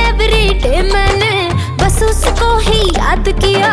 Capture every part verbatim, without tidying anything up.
Everyday मैंने बस उसको ही याद किया।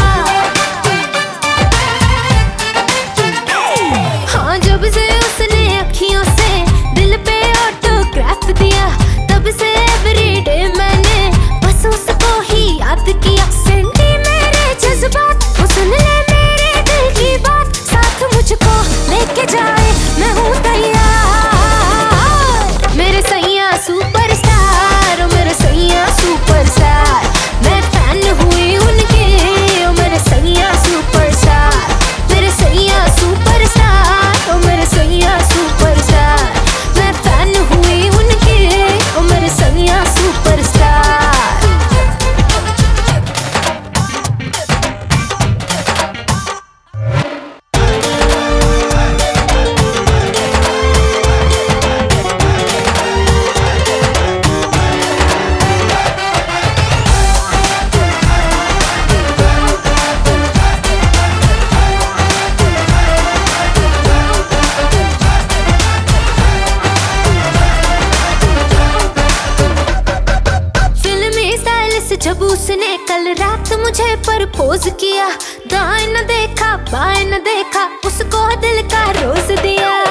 हाँ, जब से उसने अखियों से दिल पे ऑटोग्राफ दिया, तब से एवरीडे मैंने बस उसको ही याद किया। सेंटी मेरे जज्बात, वो सुन ले मेरे दिल की बात, साथ मुझको लेके जाए मैं हूँ तैयार। मेरे सैया सुपरस्टार, ओ मेरे सैया सुपरस्टार, मैं फैन हुई उनके, ओ मेरे सैया सुपरस्टार। मेरे सैया सुपरस्टार, ओ मेरे सैया सुपरस्टार, मैं फैन हुई उनके, ओ मेरे सैया सुपरस्टार। जब उसने कल रात मुझे प्रपोज किया, दाएं न देखा बाएं न देखा, उसको दिल का रोज दिया।